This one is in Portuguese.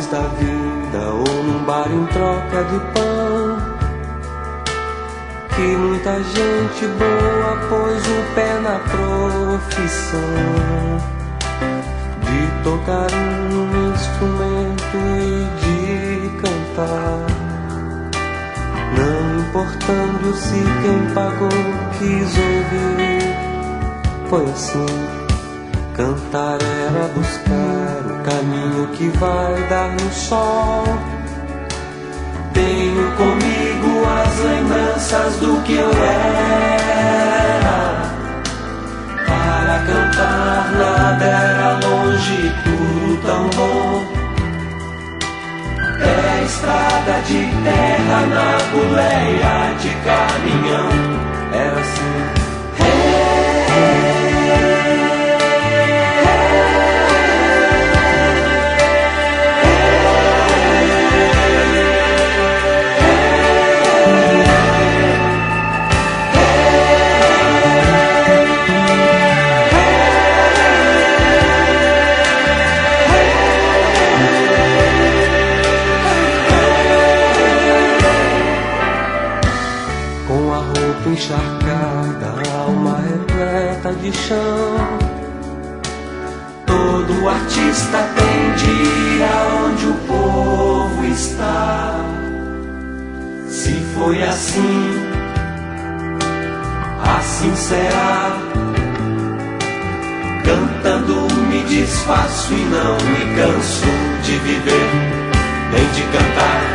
da vida ou num bar em troca de pão, que muita gente boa pôs o pé na profissão de tocar um instrumento e de cantar, não importando se quem pagou quis ouvir. Foi assim, cantar era buscar o caminho que vai dar no sol. Tenho comigo as lembranças do que eu era. Para cantar nada era longe, tudo tão bom. É estrada de terra na boleia de caminhão. Era assim. Encharcada, a alma repleta de chão. Todo artista tem de ir aonde o povo está. Se foi assim, assim será. Cantando me desfaço e não me canso de viver, nem de cantar.